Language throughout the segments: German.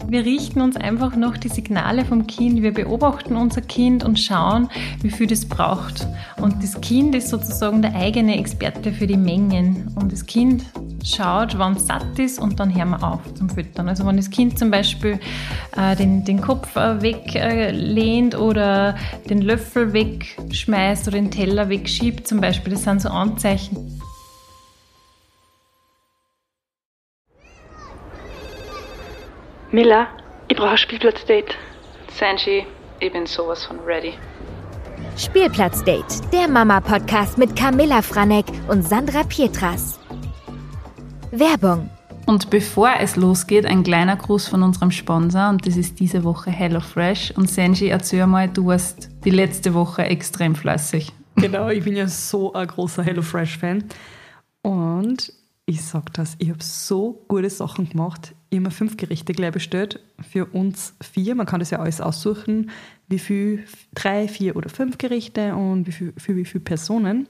Wir richten uns einfach nach die Signale vom Kind. Wir beobachten unser Kind und schauen, wie viel das braucht. Und das Kind ist sozusagen der eigene Experte für die Mengen. Und das Kind schaut, wann es satt ist, und dann hören wir auf zum Füttern. Also wenn das Kind zum Beispiel den Kopf weglehnt oder den Löffel wegschmeißt oder den Teller wegschiebt zum Beispiel, das sind so Anzeichen. Mila, ich brauche ein Spielplatzdate. Sanji, ich bin sowas von ready. Spielplatzdate, der Mama-Podcast mit Camilla Franek und Sandra Pietras. Werbung. Und bevor es losgeht, ein kleiner Gruß von unserem Sponsor, und das ist diese Woche HelloFresh. Und Sanji, erzähl mal, du warst die letzte Woche extrem fleißig. Genau, ich bin ja so ein großer HelloFresh-Fan. Und ich sag das, ich habe so gute Sachen gemacht. Ich habe mir 5 Gerichte gleich bestellt, für uns 4. Man kann das ja alles aussuchen, wie viel, 3, 4 oder 5 Gerichte und für wie viele Personen.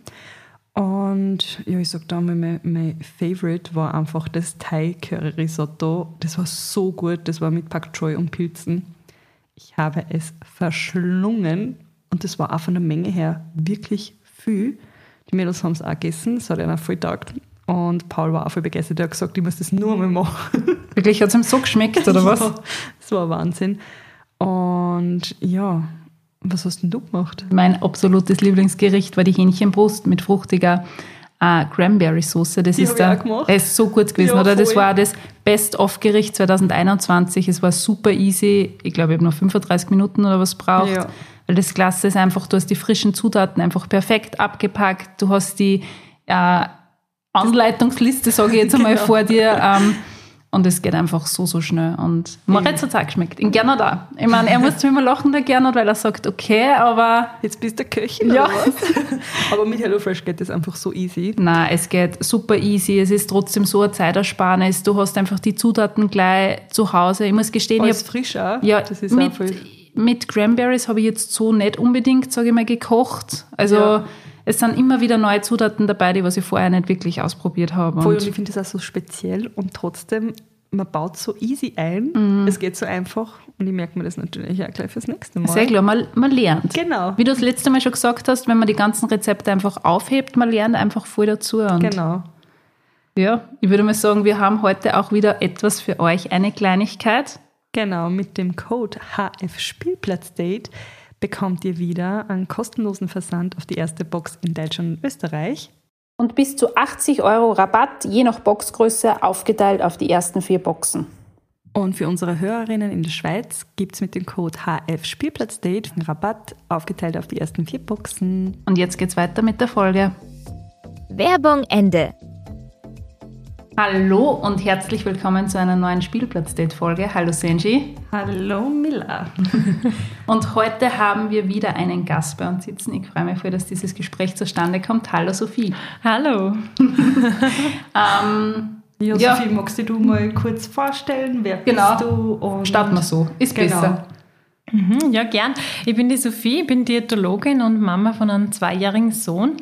Und ja, ich sag da mal, mein Favorite war einfach das Thai-Curry-Risotto. Das war so gut, das war mit Pak Choi und Pilzen. Ich habe es verschlungen und das war auch von der Menge her wirklich viel. Die Mädels haben es auch gegessen, es hat ihnen auch voll getaugt. Und Paul war auch voll begeistert, er hat gesagt, ich muss das nur einmal machen. Wirklich, hat es ihm so geschmeckt, oder was? Ja, das war Wahnsinn. Und ja, was hast denn du gemacht? Mein absolutes Lieblingsgericht war die Hähnchenbrust mit fruchtiger Cranberry-Soße. Das ist so gut gewesen, ja, oder? Das war das Best-of-Gericht 2021. Es war super easy. Ich glaube, ich habe noch 35 Minuten oder was braucht. Ja. Weil das Klasse ist einfach, du hast die frischen Zutaten einfach perfekt abgepackt. Du hast die Anleitungsliste, sage ich jetzt einmal, vor dir. Und es geht einfach so schnell. Und Moritz hat es auch geschmeckt. In Gernot auch. Ich meine, er muss immer lachen, der Gernot, weil er sagt, okay, aber... Jetzt bist du Köchin, ja. Oder was? Aber mit HelloFresh geht das einfach so easy. Nein, es geht super easy. Es ist trotzdem so eine Zeitersparnis. Du hast einfach die Zutaten gleich zu Hause. Ich muss gestehen, alles frisch auch. Ja, das ist mit Cranberries habe ich jetzt so nicht unbedingt, sage ich mal, gekocht. Also... Ja. Es sind immer wieder neue Zutaten dabei, die was ich vorher nicht wirklich ausprobiert habe. Voll, und ich finde das auch so speziell und trotzdem, man baut so easy ein, es geht so einfach und ich merke mir das natürlich auch gleich fürs nächste Mal. Sehr klar, man lernt. Genau. Wie du das letzte Mal schon gesagt hast, wenn man die ganzen Rezepte einfach aufhebt, man lernt einfach voll dazu. Und genau. Ja, ich würde mal sagen, wir haben heute auch wieder etwas für euch, eine Kleinigkeit. Genau, mit dem Code HF-Spielplatzdate bekommt ihr wieder einen kostenlosen Versand auf die erste Box in Deutschland und Österreich. Und bis zu 80 € Rabatt, je nach Boxgröße, aufgeteilt auf die ersten 4 Boxen. Und für unsere Hörerinnen in der Schweiz gibt es mit dem Code HF-Spielplatzdate einen Rabatt, aufgeteilt auf die ersten 4 Boxen. Und jetzt geht's weiter mit der Folge. Werbung Ende. Hallo und herzlich willkommen zu einer neuen Spielplatzdate-Folge. Hallo Sanji. Hallo Mila. Und heute haben wir wieder einen Gast bei uns sitzen. Ich freue mich voll, dass dieses Gespräch zustande kommt. Hallo Sophie. Hallo. Sophie, magst du mal kurz vorstellen? Wer bist du? Und starten wir so. Ist besser. Ja, gern. Ich bin die Sophie, ich bin Diätologin und Mama von einem 2-jährigen Sohn.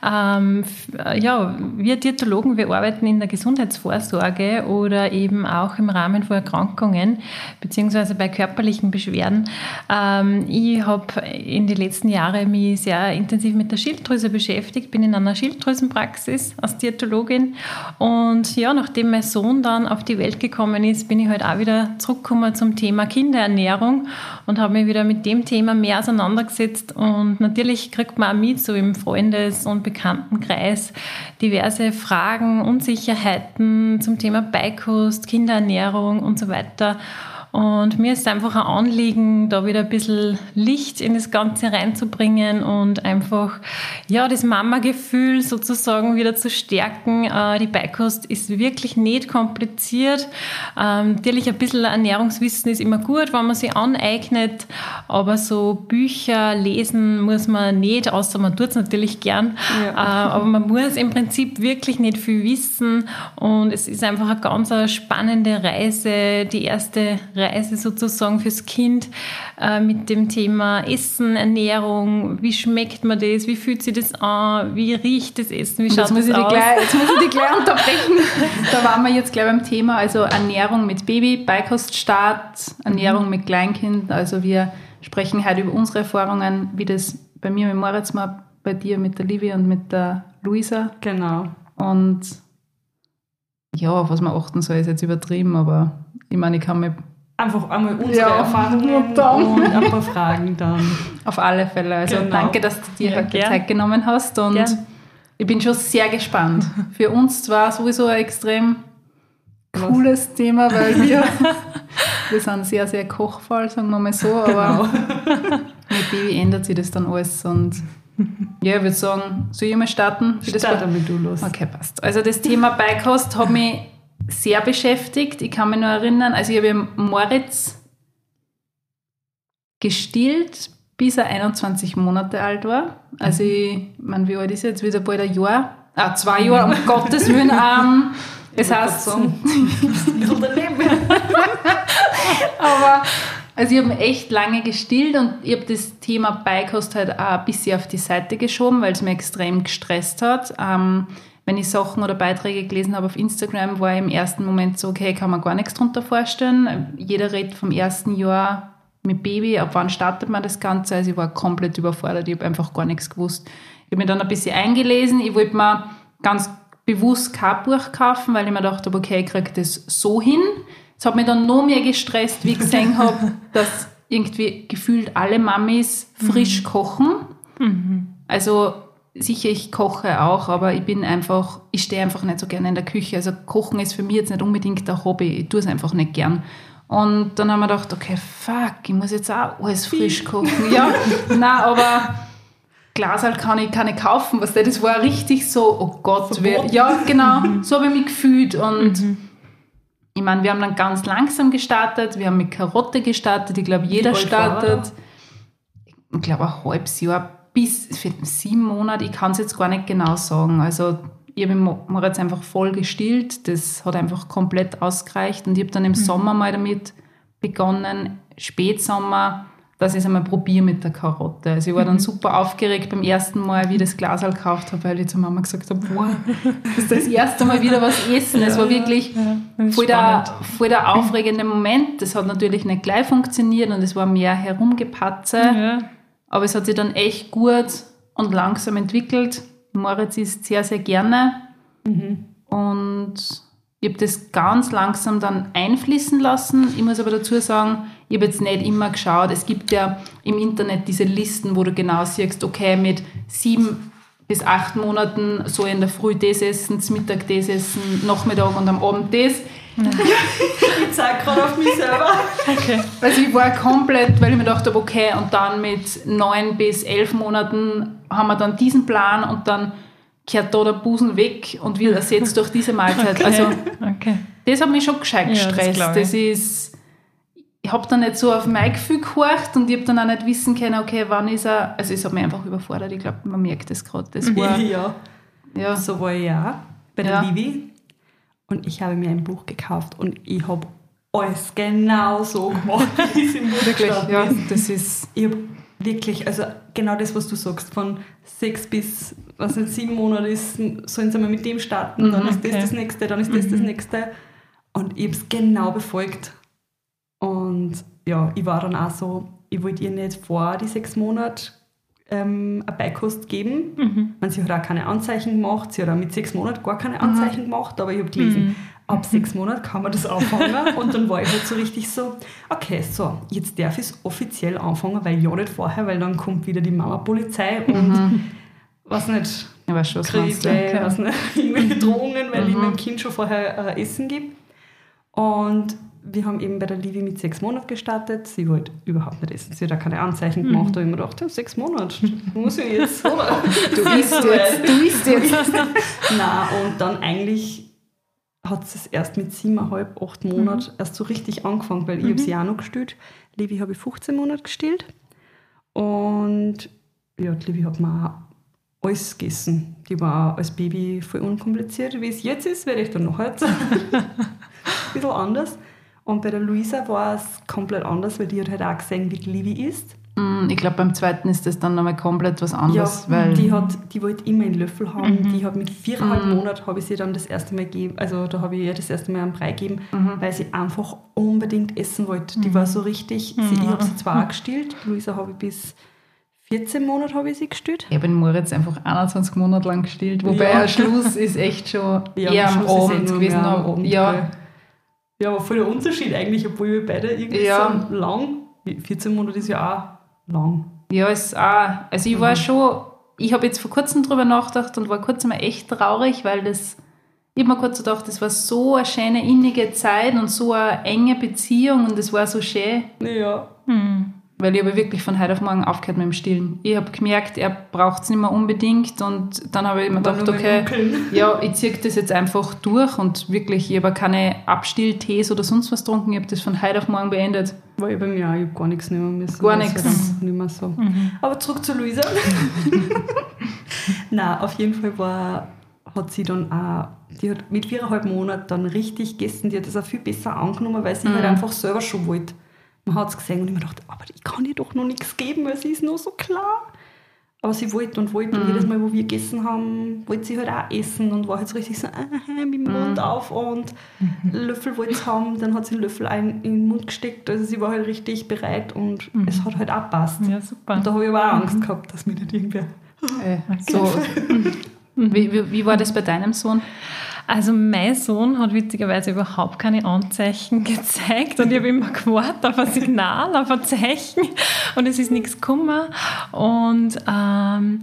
Wir Diätologen, wir arbeiten in der Gesundheitsvorsorge oder eben auch im Rahmen von Erkrankungen beziehungsweise bei körperlichen Beschwerden. Ich habe in den letzten Jahren mich sehr intensiv mit der Schilddrüse beschäftigt, bin in einer Schilddrüsenpraxis als Diätologin und ja, nachdem mein Sohn dann auf die Welt gekommen ist, bin ich halt auch wieder zurückgekommen zum Thema Kinderernährung und habe mich wieder mit dem Thema mehr auseinandergesetzt. Und natürlich kriegt man auch mit, so im Freundes- und Bekanntenkreis, diverse Fragen, Unsicherheiten zum Thema Beikost, Kinderernährung und so weiter. Und mir ist es einfach ein Anliegen, da wieder ein bisschen Licht in das Ganze reinzubringen und einfach das Mama-Gefühl sozusagen wieder zu stärken. Die Beikost ist wirklich nicht kompliziert. Natürlich ein bisschen Ernährungswissen ist immer gut, wenn man sich aneignet, aber so Bücher lesen muss man nicht, außer man tut es natürlich gern. Ja. Aber man muss im Prinzip wirklich nicht viel wissen und es ist einfach eine ganz spannende Reise, die erste Reise sozusagen fürs Kind mit dem Thema Essen, Ernährung, wie schmeckt man das, wie fühlt sich das an, wie riecht das Essen, wie schaut das aus? Jetzt muss ich dich gleich unterbrechen. Da waren wir jetzt gleich beim Thema, also Ernährung mit Baby, Beikoststart, Ernährung mit Kleinkind, also wir sprechen heute über unsere Erfahrungen, wie das bei mir mit Moritz war, bei dir mit der Livi und mit der Luisa. Genau. Und ja, auf was man achten soll, ist jetzt übertrieben, aber ich meine, ich kann mir einfach einmal unsere Erfahrungen und ein paar Fragen dann. Auf alle Fälle. Also danke, dass du dir heute Zeit genommen hast und ich bin schon sehr gespannt. Für uns zwar sowieso ein extrem cooles Thema, weil wir sind sehr, sehr kochvoll, sagen wir mal so, aber mit Baby ändert sich das dann alles und ja, ich würde sagen, soll ich mal starten? Start damit du los. Okay, passt. Also das Thema Beikost hat mich sehr beschäftigt. Ich kann mich noch erinnern, also ich habe Moritz gestillt, bis er 21 Monate alt war. Also ich meine, wie alt ist er jetzt? Wieder bald ein Jahr? 2 Jahre, um Gottes Willen. Das heißt, aber also ich habe echt lange gestillt und ich habe das Thema Beikost halt auch ein bisschen auf die Seite geschoben, weil es mir extrem gestresst hat. Wenn ich Sachen oder Beiträge gelesen habe auf Instagram, war ich im ersten Moment so, okay, kann man gar nichts drunter vorstellen. Jeder redet vom ersten Jahr mit Baby, ab wann startet man das Ganze? Also ich war komplett überfordert, ich habe einfach gar nichts gewusst. Ich habe mich dann ein bisschen eingelesen, ich wollte mir ganz bewusst kein Buch kaufen, weil ich mir gedacht habe, okay, ich kriege das so hin. Es hat mich dann noch mehr gestresst, wie ich gesehen habe, dass irgendwie gefühlt alle Mamis frisch kochen. Mhm. Also sicher, ich koche auch, aber ich stehe einfach nicht so gerne in der Küche. Also Kochen ist für mich jetzt nicht unbedingt ein Hobby. Ich tue es einfach nicht gern. Und dann haben wir gedacht, okay, fuck, ich muss jetzt auch alles frisch kochen. Ja, nein, aber Glasal kann ich kaufen. Was das war richtig so, oh Gott. Ja, genau, so habe ich mich gefühlt. Und ich meine, wir haben dann ganz langsam gestartet. Wir haben mit Karotte gestartet. Ich glaube, jeder startet. Ich glaube, ein halbes Jahr bis 7 Monate. Ich kann es jetzt gar nicht genau sagen. Also ich habe Moritz einfach voll gestillt. Das hat einfach komplett ausgereicht. Und ich habe dann im Sommer mal damit begonnen, Spätsommer, dass ich es einmal probiere mit der Karotte. Also ich war dann super aufgeregt beim ersten Mal, wie ich das Glasal gekauft habe, weil ich zur Mama gesagt habe, boah, das ist das erste Mal wieder was essen. Es war wirklich voll der aufregende Moment. Das hat natürlich nicht gleich funktioniert und es war mehr Herumgepatze. Ja. Aber es hat sich dann echt gut und langsam entwickelt. Moritz isst sehr, sehr gerne. Und ich habe das ganz langsam dann einfließen lassen. Ich muss aber dazu sagen, ich habe jetzt nicht immer geschaut. Es gibt ja im Internet diese Listen, wo du genau siehst, okay, mit 7 bis 8 Monaten so in der Früh das essen, zum Mittag das essen, Nachmittag und am Abend das. Ich zeige gerade auf mich selber. Okay. Also ich war komplett, weil ich mir gedacht habe, okay, und dann mit 9 bis 11 Monaten haben wir dann diesen Plan und dann kehrt da der Busen weg und wird ersetzt durch diese Mahlzeit. Okay. Also das hat mich schon gescheit gestresst. Das ist, ich habe dann nicht so auf mein Gefühl gehorcht und ich habe dann auch nicht wissen können, okay, wann ist er, also es hat mich einfach überfordert. Ich glaube, man merkt das gerade. Das war, ja, so war ich auch bei der Livi. Und ich habe mir ein Buch gekauft und ich habe alles genau so gemacht, wie es im Buch steht. Ja, das ist... Ich habe wirklich, also genau das, was du sagst, von 6 bis 7 Monate sollen sie mal mit dem starten, dann ist das nächste, dann ist das Nächste. Und ich habe es genau befolgt. Und ja, ich war dann auch so, ich wollte ihr nicht vor die 6 Monate eine Beikost geben. Sie hat auch keine Anzeichen gemacht, sie hat auch mit 6 Monaten gar keine Anzeichen gemacht, aber ich habe gelesen, ab 6 Monaten kann man das anfangen. Und dann war ich halt so richtig so, okay, so, jetzt darf ich es offiziell anfangen, weil ja nicht vorher, weil dann kommt wieder die Mama-Polizei und was nicht, kriege was nicht, irgendwelche Drohungen, weil ich meinem Kind schon vorher Essen gebe. Und wir haben eben bei der Livi mit 6 Monaten gestartet. Sie wollte überhaupt nicht essen. Sie hat auch keine Anzeichen gemacht. Da habe ich mir gedacht, 6 Monate, muss ich jetzt, oder? Du isst jetzt. Nein, und dann eigentlich hat es erst mit 7,5, 8 Monaten erst so richtig angefangen, weil ich habe sie auch noch gestillt. Livi habe ich 15 Monate gestillt. Und ja, die Livi hat mir auch alles gegessen. Die war als Baby voll unkompliziert. Wie es jetzt ist, werde ich dann noch heute ein bisschen anders. Und bei der Luisa war es komplett anders, weil die hat halt auch gesehen, wie die Livi isst. Ich glaube, beim zweiten ist das dann nochmal komplett was anderes. Ja, weil die wollte immer einen Löffel haben. Die hat mit 4,5 Monaten habe ich sie dann das erste Mal gegeben, also da habe ich ihr das erste Mal einen Brei gegeben, weil sie einfach unbedingt essen wollte. Die war so richtig, ich habe sie zwar auch gestillt, Luisa habe ich bis 14 Monate habe ich sie gestillt. Ich habe den Moritz einfach 21 Monate lang gestillt, wobei der Schluss ist echt schon eher am Abend gewesen. Ja, aber voll der Unterschied eigentlich, obwohl wir beide irgendwie so lang, 14 Monate ist ja auch lang. Ja, ist auch, also ich war schon, ich habe jetzt vor kurzem drüber nachgedacht und war kurz einmal echt traurig, weil ich habe mir kurz gedacht, das war so eine schöne, innige Zeit und so eine enge Beziehung und das war so schön. Ja. Weil ich habe wirklich von heute auf morgen aufgehört mit dem Stillen. Ich habe gemerkt, er braucht es nicht mehr unbedingt und dann habe ich mir gedacht, okay, ich ziehe das jetzt einfach durch und wirklich, ich habe keine Abstilltees oder sonst was getrunken, ich habe das von heute auf morgen beendet. War ich bei mir auch, ich habe gar nichts nehmen müssen. Gar nichts. Nicht mehr so. Aber zurück zu Luisa. Nein, auf jeden Fall hat sie dann auch, die hat mit 4,5 Monaten dann richtig gegessen, die hat das auch viel besser angenommen, weil sie halt einfach selber schon wollte. Man hat es gesehen und ich mir gedacht, aber ich kann ihr doch noch nichts geben, weil sie ist noch so klar. Aber sie wollte und jedes Mal, wo wir gegessen haben, wollte sie halt auch essen und war halt so richtig so mit dem Mund auf und Löffel wollte sie haben, dann hat sie einen Löffel in den Mund gesteckt, also sie war halt richtig bereit und es hat halt auch gepasst. Ja, super. Und da habe ich aber auch Angst gehabt, dass mir nicht irgendwer... Wie war das bei deinem Sohn? Also mein Sohn hat witzigerweise überhaupt keine Anzeichen gezeigt und ich habe immer gewartet auf ein Signal, auf ein Zeichen und es ist nichts gekommen. Und ich habe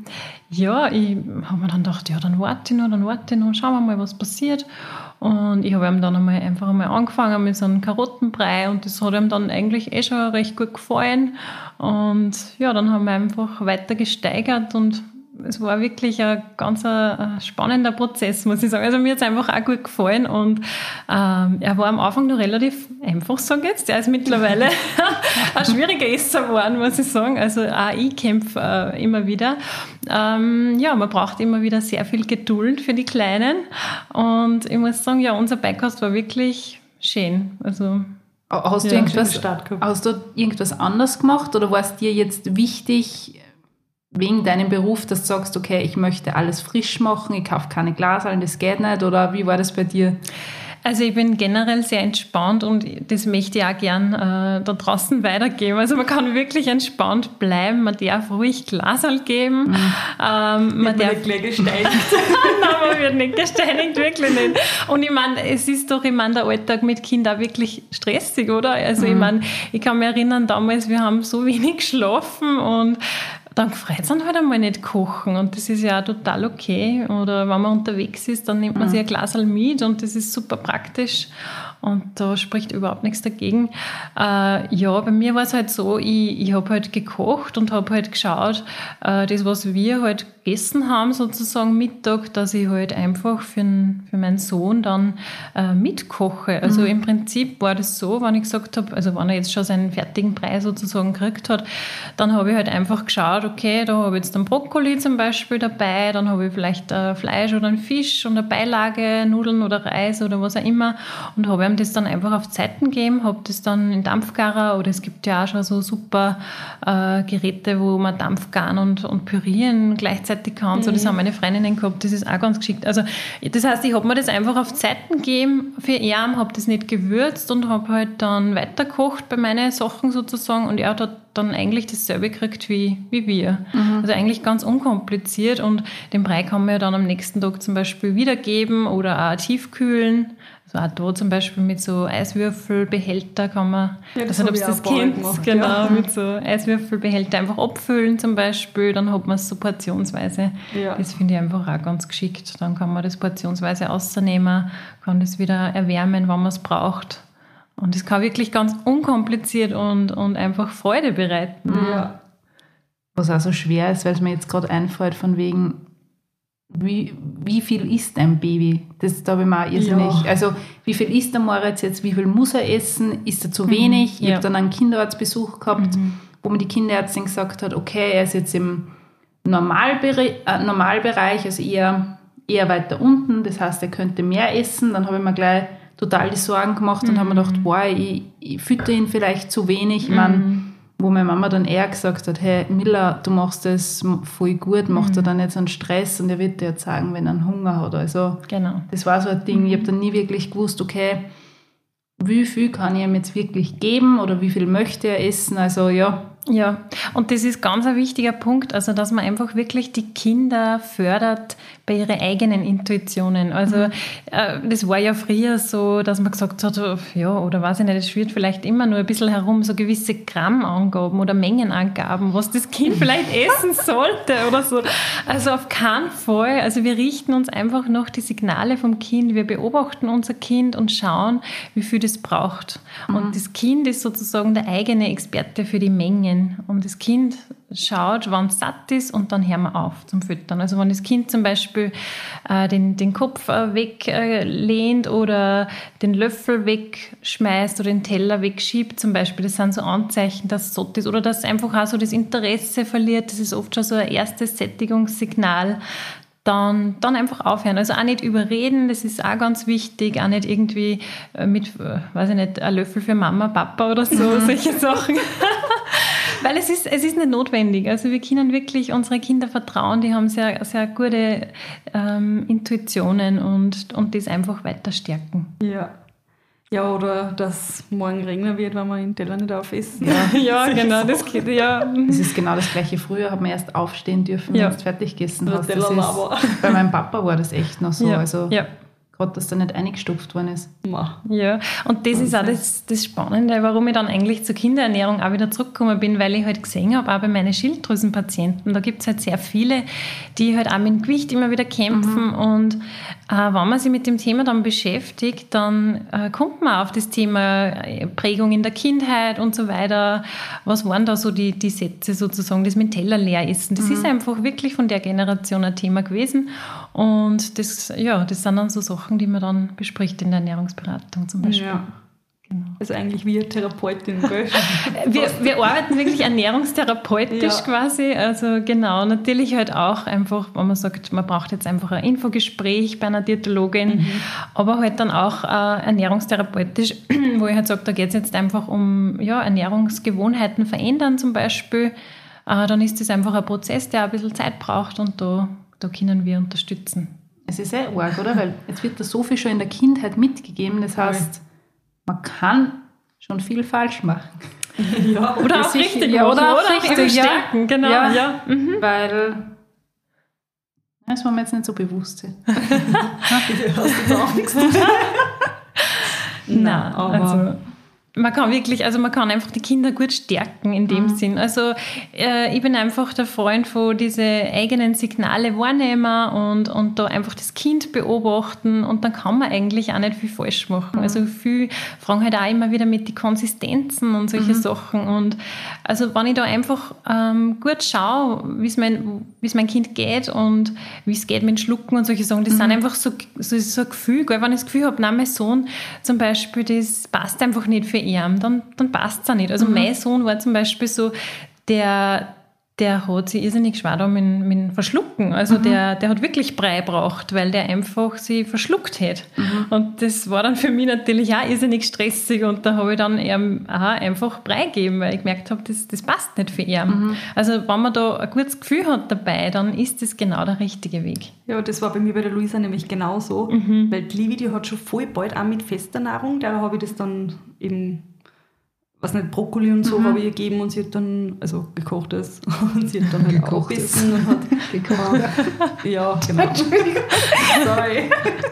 mir dann gedacht, ja, dann warte ich noch, schauen wir mal, was passiert. Und ich habe ihm dann einfach einmal angefangen mit so einem Karottenbrei und das hat ihm dann eigentlich schon recht gut gefallen. Und ja, dann haben wir einfach weiter gesteigert und es war wirklich ein ganz spannender Prozess, muss ich sagen. Also mir hat es einfach auch gut gefallen und er war am Anfang noch relativ einfach, sage ich jetzt. Er ist mittlerweile ein schwieriger Esser geworden, muss ich sagen. Also auch ich kämpfe immer wieder. Man braucht immer wieder sehr viel Geduld für die Kleinen und ich muss sagen, ja, unser Beikost war wirklich schön. Also Hast du irgendwas anders gemacht oder war es dir jetzt wichtig, wegen deinem Beruf, dass du sagst, okay, ich möchte alles frisch machen, ich kaufe keine Glashallen, das geht nicht, oder wie war das bei dir? Also ich bin generell sehr entspannt und das möchte ich auch gern da draußen weitergeben. Also man kann wirklich entspannt bleiben, man darf ruhig Glasal geben. Man darf nicht gleich gesteinigt. Nein, man wird nicht gesteinigt, wirklich nicht. Und ich meine, es ist doch, der Alltag mit Kindern auch wirklich stressig, oder? Also ich meine, ich kann mich erinnern, damals, wir haben so wenig geschlafen und dann gefreut es dann halt einmal nicht kochen und das ist ja auch total okay. Oder wenn man unterwegs ist, dann nimmt man sich ein Glasl mit und das ist super praktisch und da spricht überhaupt nichts dagegen. Bei mir war es halt so, ich habe halt gekocht und habe halt geschaut, das, was wir halt gegessen haben, sozusagen Mittag, dass ich halt einfach für meinen Sohn dann mitkoche. Also im Prinzip war das so, wenn ich gesagt habe, also wenn er jetzt schon seinen fertigen Brei sozusagen gekriegt hat, dann habe ich halt einfach geschaut, okay, da habe ich jetzt einen Brokkoli zum Beispiel dabei, dann habe ich vielleicht Fleisch oder einen Fisch und eine Beilage, Nudeln oder Reis oder was auch immer und habe ihm das dann einfach auf Zeiten gegeben, habe das dann in Dampfgarer oder es gibt ja auch schon so super Geräte, wo man Dampfgaren und pürieren gleichzeitig kann. So, das haben meine Freundinnen gehabt, das ist auch ganz geschickt. Also das heißt, ich habe mir das einfach auf Zeiten gegeben für ihn, habe das nicht gewürzt und habe halt dann weitergekocht bei meinen Sachen sozusagen und er hat dann eigentlich dasselbe gekriegt wie wir. Also eigentlich ganz unkompliziert und den Brei kann man ja dann am nächsten Tag zum Beispiel wiedergeben oder auch tiefkühlen. Also auch da zum Beispiel mit so Eiswürfelbehälter kann man, das ob das Kind genau, mit so Eiswürfelbehälter einfach abfüllen zum Beispiel, dann hat man es so portionsweise. Ja. Das finde ich einfach auch ganz geschickt. Dann kann man das portionsweise rausnehmen, kann das wieder erwärmen, wenn man es braucht. Und es kann wirklich ganz unkompliziert und einfach Freude bereiten. Ja. Was auch so schwer ist, weil es mir jetzt gerade einfällt, von wegen, wie viel isst ein Baby? Da habe ich mir auch irrsinnig. Ja. Also, wie viel isst der Moritz jetzt? Wie viel muss er essen? Ist er zu wenig? Ich habe dann einen Kinderarztbesuch gehabt, wo mir die Kinderärztin gesagt hat, okay, er ist jetzt im Normalbereich, also eher weiter unten. Das heißt, er könnte mehr essen. Dann habe ich mir gleich total die Sorgen gemacht und haben mir gedacht, boah, ich fütter ihn vielleicht zu wenig. Ich meine, wo meine Mama dann eher gesagt hat, hey Miller, du machst das voll gut, mach dir dann nicht so einen Stress und er wird dir jetzt sagen, wenn er einen Hunger hat. Also das war so ein Ding, ich habe dann nie wirklich gewusst, okay, wie viel kann ich ihm jetzt wirklich geben oder wie viel möchte er essen, also ja. Ja, und das ist ganz ein wichtiger Punkt, also dass man einfach wirklich die Kinder fördert bei ihren eigenen Intuitionen. Also das war ja früher so, dass man gesagt hat, ja, oder weiß ich nicht, es schwirrt vielleicht immer nur ein bisschen herum, so gewisse Grammangaben oder Mengenangaben, was das Kind vielleicht essen sollte oder so. Also auf keinen Fall. Also wir richten uns einfach nach die Signale vom Kind, wir beobachten unser Kind und schauen, wie viel das braucht. Und das Kind ist sozusagen der eigene Experte für die Mengen. Und das Kind schaut, wann es satt ist und dann hören wir auf zum Füttern. Also wenn das Kind zum Beispiel den Kopf weglehnt oder den Löffel wegschmeißt oder den Teller wegschiebt zum Beispiel, das sind so Anzeichen, dass es satt ist. Oder dass es einfach auch so das Interesse verliert, das ist oft schon so ein erstes Sättigungssignal. Dann einfach aufhören. Also auch nicht überreden, das ist auch ganz wichtig. Auch nicht irgendwie mit, weiß ich nicht, ein Löffel für Mama, Papa oder so, solche Sachen. Weil es ist nicht notwendig. Also wir können wirklich unsere Kinder vertrauen, die haben sehr, sehr gute Intuitionen und das einfach weiter stärken. Ja. Ja, oder dass morgen regnen wird, wenn wir den Teller nicht aufessen. Ja, genau. Das geht, ja. Das ist genau das Gleiche. Früher hat man erst aufstehen dürfen, wenn du fertig gegessen hast. Bei meinem Papa war das echt noch so. Also, gerade, dass da nicht eingestopft worden ist. Ja, und das ist auch das Spannende, warum ich dann eigentlich zur Kinderernährung auch wieder zurückgekommen bin, weil ich halt gesehen habe, auch bei meinen Schilddrüsenpatienten, da gibt es halt sehr viele, die halt auch mit dem Gewicht immer wieder kämpfen und wenn man sich mit dem Thema dann beschäftigt, dann kommt man auf das Thema Prägung in der Kindheit und so weiter. Was waren da so die Sätze sozusagen, das mit dem Teller leer essen? Das ist einfach wirklich von der Generation ein Thema gewesen und das sind dann so Sachen, die man dann bespricht in der Ernährungsberatung zum Beispiel. Ja. Genau. Also eigentlich wie eine Therapeutin, gell? wir arbeiten wirklich ernährungstherapeutisch quasi. Also genau, natürlich halt auch einfach, wenn man sagt, man braucht jetzt einfach ein Infogespräch bei einer Diätologin, aber halt dann auch ernährungstherapeutisch, wo ich halt sage, da geht es jetzt einfach um Ernährungsgewohnheiten verändern zum Beispiel. Dann ist das einfach ein Prozess, der ein bisschen Zeit braucht und da können wir unterstützen. Es ist sehr arg, oder? Weil jetzt wird da so viel schon in der Kindheit mitgegeben. Das heißt, man kann schon viel falsch machen. Ja, oder auch richtig machen. Oder auch richtig stärken, genau. Ja. Weil das war mir jetzt nicht so bewusst. Hast du jetzt auch nichts zu tun? Nein, aber... Man kann einfach die Kinder gut stärken in dem Sinn. Also ich bin einfach der Freund von diese eigenen Signale wahrnehmen und da einfach das Kind beobachten und dann kann man eigentlich auch nicht viel falsch machen. Also viele fragen halt auch immer wieder mit die Konsistenzen und solche Sachen und also wenn ich da einfach gut schaue, wie es mein Kind geht und wie es geht mit dem Schlucken und solche Sachen, das sind einfach so ein Gefühl, gell? Wenn ich das Gefühl habe, nein, mein Sohn zum Beispiel, das passt einfach nicht für ihn, dann passt es auch nicht. Also mein Sohn war zum Beispiel so, der hat sich irrsinnig schwer da mit dem Verschlucken. Also der hat wirklich Brei gebraucht, weil der einfach sie verschluckt hat. Und das war dann für mich natürlich auch irrsinnig stressig und da habe ich dann ihm auch einfach Brei gegeben, weil ich gemerkt habe, das passt nicht für ihn. Also wenn man da ein gutes Gefühl hat dabei, dann ist das genau der richtige Weg. Ja, das war bei mir bei der Luisa nämlich genauso, weil die Livi, die hat schon voll bald auch mit fester Nahrung, da habe ich das dann eben Brokkoli und so habe ich ihr gegeben und sie hat dann, also gekochtes, und sie hat dann halt auch gegessen und hat gekocht. Ja, genau. Sorry.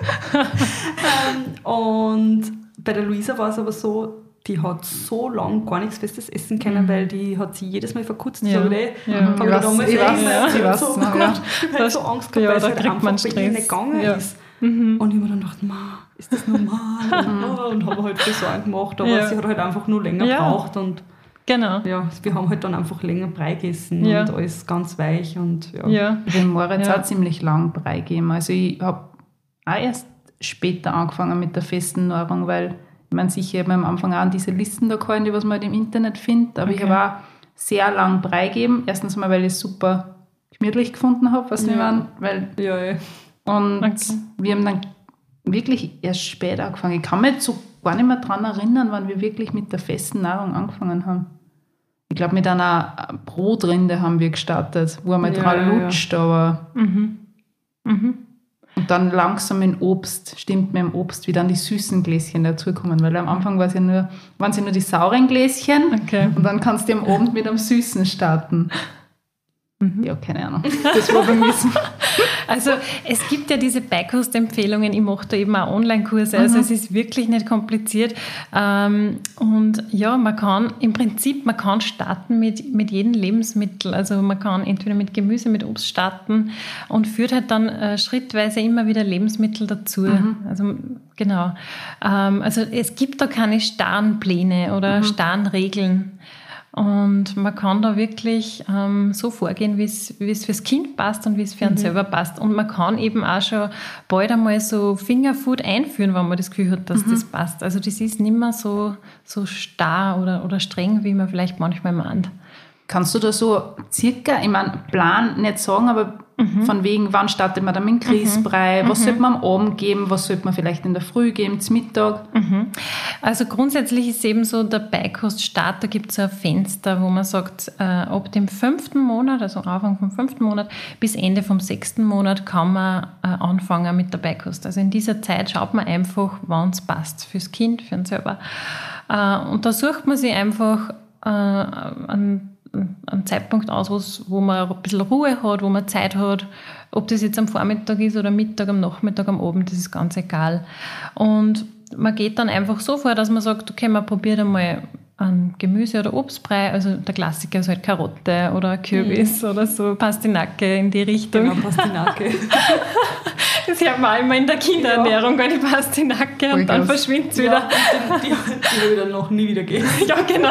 Und bei der Luisa war es aber so, die hat so lange gar nichts Festes essen können, weil die hat sie jedes Mal verkutzt. Ja. Habe ich damals so Angst gehabt, weil es halt einfach bei ihr nicht gegangen ist. Und ich habe mir dann gedacht, ist das normal? Und habe halt viel Sorgen gemacht, aber sie hat halt einfach nur länger gebraucht und wir haben halt dann einfach länger Brei gegessen und alles ganz weich und Den Moritz auch ziemlich lang Brei gegeben. Also ich habe auch erst später angefangen mit der festen Nahrung, weil ich meine, sicher habe ich am Anfang auch an diese Listen da gehalten, die was man halt im Internet findet, aber ich habe auch sehr lang Brei gegeben. Erstens mal, weil ich es super gemütlich gefunden habe, was ich meine, weil und wir haben dann wirklich erst spät angefangen. Ich kann mich jetzt so gar nicht mehr daran erinnern, wann wir wirklich mit der festen Nahrung angefangen haben. Ich glaube, mit einer Brotrinde haben wir gestartet, wo man dran lutscht, aber... Und dann langsam in Obst, stimmt mir im Obst, wie dann die süßen Gläschen dazukommen, weil am Anfang waren es ja nur die sauren Gläschen und dann kannst du am Abend mit einem süßen starten. Ja, keine Ahnung. Das war bei mir so. Also es gibt ja diese Beikost-Empfehlungen, ich mache da eben auch Online-Kurse, also es ist wirklich nicht kompliziert. Und ja, man kann starten mit jedem Lebensmittel, also man kann entweder mit Gemüse, mit Obst starten und führt halt dann schrittweise immer wieder Lebensmittel dazu. Also genau. Also es gibt da keine starren Pläne oder starren Regeln. Und man kann da wirklich so vorgehen, wie es fürs Kind passt und wie es für einen selber passt. Und man kann eben auch schon bald einmal so Fingerfood einführen, wenn man das Gefühl hat, dass das passt. Also das ist nicht mehr so starr oder streng, wie man vielleicht manchmal meint. Kannst du da so circa, ich meine, Plan nicht sagen, aber von wegen, wann startet man dann mit dem Grießbrei, was sollte man am Abend geben, was sollte man vielleicht in der Früh geben, zum Mittag? Also grundsätzlich ist eben so, der Beikoststart, da gibt es ein Fenster, wo man sagt, ab dem 5. Monat, also Anfang vom 5. Monat bis Ende vom 6. Monat kann man anfangen mit der Beikost. Also in dieser Zeit schaut man einfach, wann es passt, fürs Kind, für einen selber. Und da sucht man sich einfach einen Zeitpunkt aus, wo man ein bisschen Ruhe hat, wo man Zeit hat. Ob das jetzt am Vormittag ist oder Mittag, am Nachmittag, am Abend, das ist ganz egal. Und man geht dann einfach so vor, dass man sagt, okay, man probiert einmal einen Gemüse- oder Obstbrei. Also der Klassiker ist halt Karotte oder Kürbis oder so, Pastinake in die Richtung. Genau, Pastinake. Das hört man immer in der Kinderernährung, die Pastinake, und dann verschwindet es wieder. Ja, die wieder noch nie wieder gehen. Ja, genau.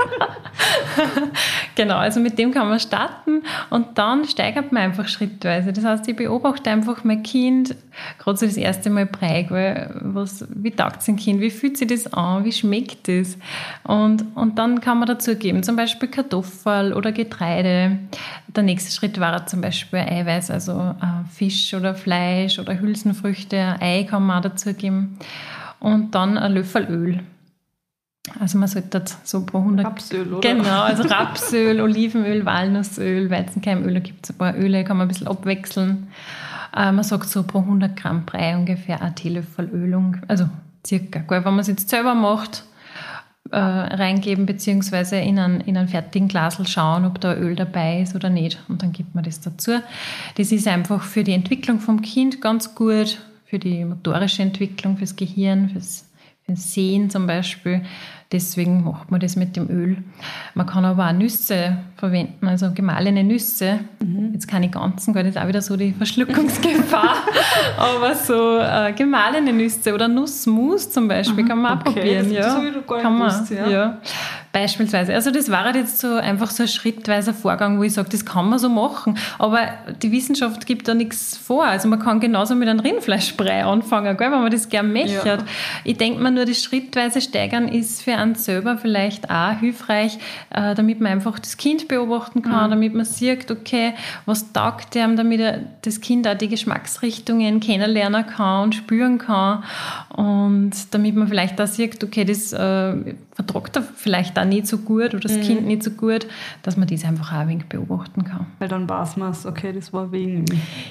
Genau, also mit dem kann man starten und dann steigert man einfach schrittweise. Das heißt, ich beobachte einfach mein Kind, gerade so das erste Mal Brei, wie taugt es dem Kind, wie fühlt sich das an, wie schmeckt das? Und dann kann man dazugeben, zum Beispiel Kartoffel oder Getreide. Der nächste Schritt war zum Beispiel Eiweiß, also Fisch oder Fleisch oder Hülsenfrüchte, ein Ei kann man auch dazugeben. Und dann ein Löffel Öl. Also man sollte so pro 100... Rapsöl, oder? Genau, also Rapsöl, Olivenöl, Walnussöl, Weizenkeimöl, da gibt es ein paar Öle, kann man ein bisschen abwechseln. Man sagt so pro 100 Gramm Brei ungefähr ein Teelöffel Öl, also circa. Wenn man es jetzt selber macht, reingeben, beziehungsweise in einen fertigen Glasl schauen, ob da Öl dabei ist oder nicht. Und dann gibt man das dazu. Das ist einfach für die Entwicklung vom Kind ganz gut, für die motorische Entwicklung, fürs Gehirn, fürs Sehen zum Beispiel. Deswegen macht man das mit dem Öl. Man kann aber auch Nüsse verwenden, also gemahlene Nüsse. Jetzt keine ganzen, weil das ist auch wieder so die Verschluckungsgefahr. Aber so gemahlene Nüsse oder Nussmus zum Beispiel kann man auch probieren. Das habe ich noch gar nicht gewusst, ja. Beispielsweise. Also das war halt jetzt so einfach so ein schrittweiser Vorgang, wo ich sage, das kann man so machen. Aber die Wissenschaft gibt da nichts vor. Also man kann genauso mit einem Rindfleischbrei anfangen, gell, wenn man das gerne möchte. Ja. Ich denke mir nur, das schrittweise Steigern ist für einen selber vielleicht auch hilfreich, damit man einfach das Kind beobachten kann, damit man sieht, okay, was taugt dem, damit das Kind auch die Geschmacksrichtungen kennenlernen kann und spüren kann. Und damit man vielleicht auch sieht, okay, das vertragt er vielleicht auch nicht so gut oder das Kind nicht so gut, dass man das einfach auch ein wenig beobachten kann. Weil dann weiß man es, okay, das war wegen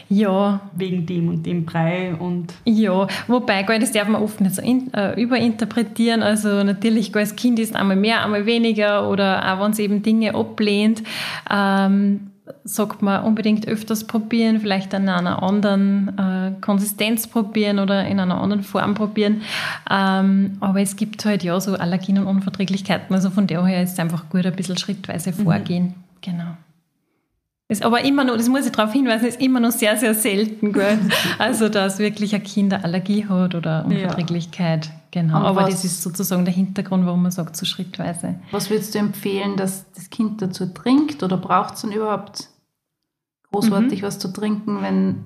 dem und dem Brei. Und ja, wobei, das darf man oft nicht so überinterpretieren. Also natürlich, das Kind ist einmal mehr, einmal weniger oder auch wenn es eben Dinge ablehnt, sagt man unbedingt öfters probieren, vielleicht in einer anderen Konsistenz probieren oder in einer anderen Form probieren. Aber es gibt halt ja so Allergien und Unverträglichkeiten. Also von daher ist es einfach gut, ein bisschen schrittweise vorgehen. Genau. Ist aber immer noch, das muss ich darauf hinweisen, ist immer noch sehr, sehr selten, gell? Also, dass wirklich ein Kind eine Allergie hat oder Unverträglichkeit. Ja. Genau. Aber das ist sozusagen der Hintergrund, warum man sagt, so schrittweise. Was würdest du empfehlen, dass das Kind dazu trinkt oder braucht es dann überhaupt großartig was zu trinken,